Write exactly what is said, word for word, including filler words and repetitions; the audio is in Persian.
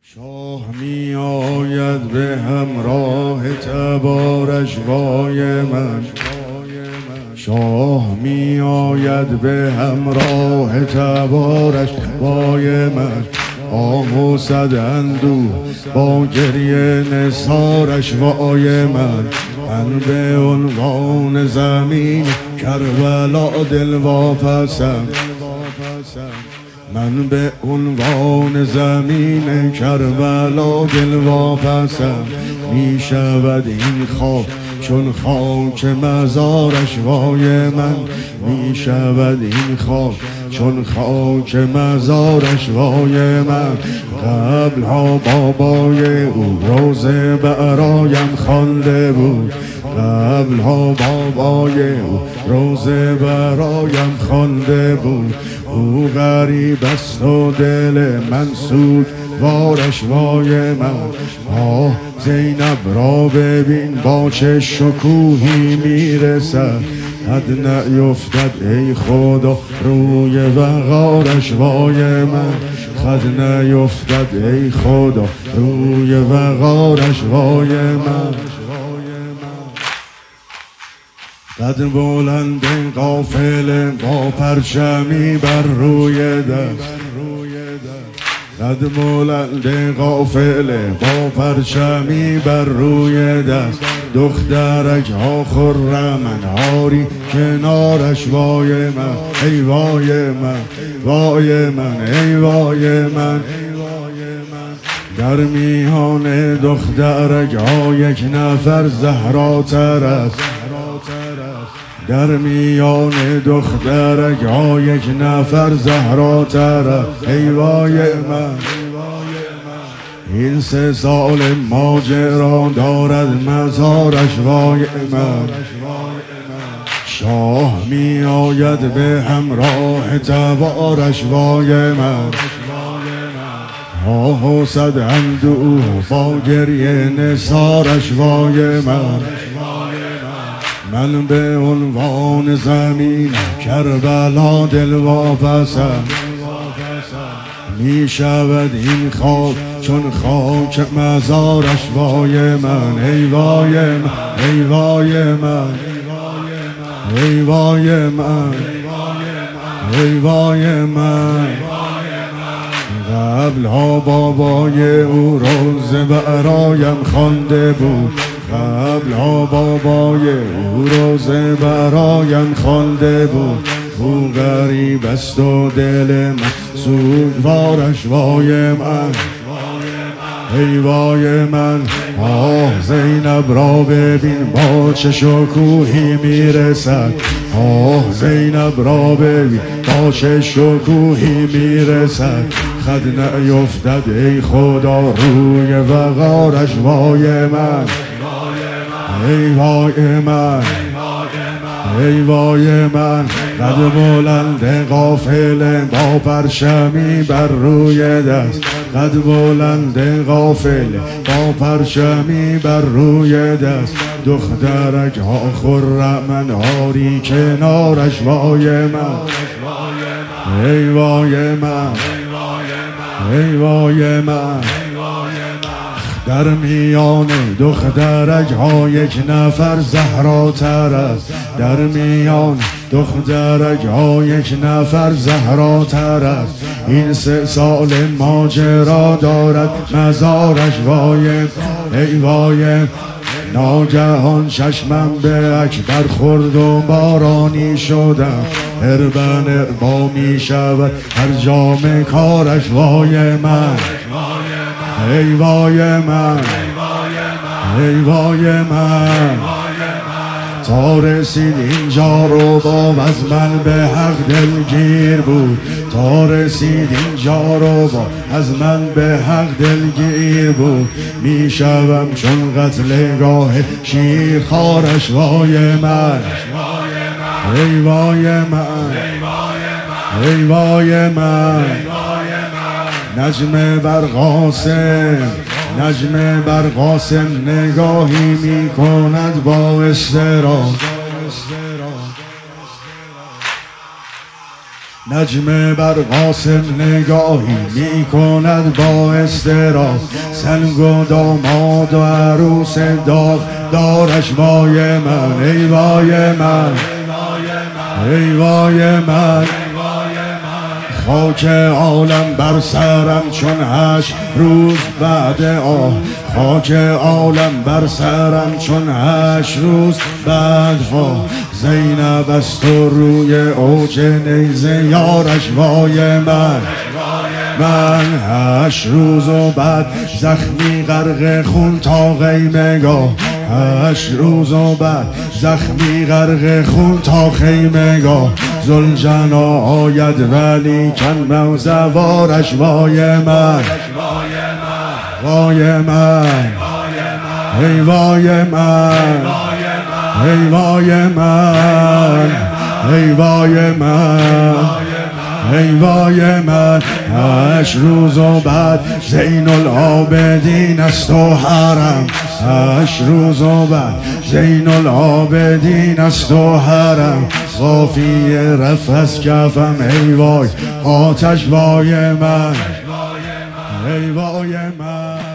شاه می آید به همراه تبارش وای من، شاه می آید به همراه تبارش وای من. آه و صد اندوه با گریه نثارش وای من. من به عنوان زمین کربلا دل واپسم، من به عنوان زمین کربلا دل واپسم. می شود این خاک چون خاک مزارش وای من، می شود این خاک چون خاک مزارش وای من. قبل ها بابای او روزه برایم خوانده بود، قبل ها بابای او روزه برایم خوانده بود. او غریب است و دل من سود وارش وای من. آه زینب را ببین با چه شکوهی میرسد، حد نیفتد ای خدا روی وقارش وای من، خد نیفتد ای خدا روی وقارش وای من. قد بلند قافله با پرچمی بر روی دست، قد بلند قافله با پرچمی بر روی دست. دخترک ها خرمن هاری کنارش وای من، ای وای من وای من ای وای من. در میان دخترک ها یک نفر زهراتر است، در میان دخترک ها یک نفر زهراتر است، ای وای من. این سه سال ماجرا دارد مزارش وای من. شاه می آید به همراه تبارش وای من. آه و صد اندوه با گریه نثارش وای من. من به عنوان زمین کربلا دل واپسم، می شود این خاک چون خاک مزارش وای من، ای وای من ای وای من ای وای من ای وای من. قبل ها بابای او روزه برایم خوانده بود، قبل ها بابای او روزه برایم خوانده بود. او غریب است و دل من سوگوارش وای من، ای وای من. آه زینب را ببین با چه شکوهی میرسد، آه زینب را ببین با چه شکوهی میرسد. خد نیفتد ای خدا روی وقارش وای من، ای وای من ای وای من. قد بلند قافله با پرچمی بر روی دست، قد بلند قافله با پرچمی بر روی دست. دخترک ها خرمن هاری کنارش وای من، ای وای من ای وای من. در میان دخترک ها یک نفر زهراتر است، در میان دخترک ها یک نفر زهراتر است. این سه سال ماجرا دارد مزارش وای ای وای. ناگهان چشمم به اکبر خورد و بارانی شدم، اربن اربا می شود هر جام کارش وای من، ای وای من ای وای من. تا رسید اینجا رو با از من به حق دلگیر بود، تا رسید اینجا رو با از من به حق دلگیر بود. می شوم چون قتلگاه شیر خارش وای من، ای وای من ای وای من. نجم بر قاسم نجم بر قاسم نگاهی می کند با اضطراب، نجم بر قاسم نگاهی می کند با اضطراب، سنگ و داماد و عروس داغ دارش وای من، ای وای من، ای وای من. خاک عالم بر سرم چون هشت روز بعد آه، خاک عالم بر سرم چون هشت روز بعد ها. زینب است و روی اوج نیزه یارش وای من، من هشت روز و بعد زخمی غرق خون تا خیمگاه، هشت روز و بعد زخمی غرق خون تا خیمگاه. زلجنا آید ولی کن موزوارش وای من، وای من، ای وای من، ای وای من، ای وای من، ای وای من. هشت روز و بعد زین العابدین است و حرم، هشت روز و بعد زین العابدین است و حرم. صافی رفت از کفم ای وای آتش وای من، ای وای من.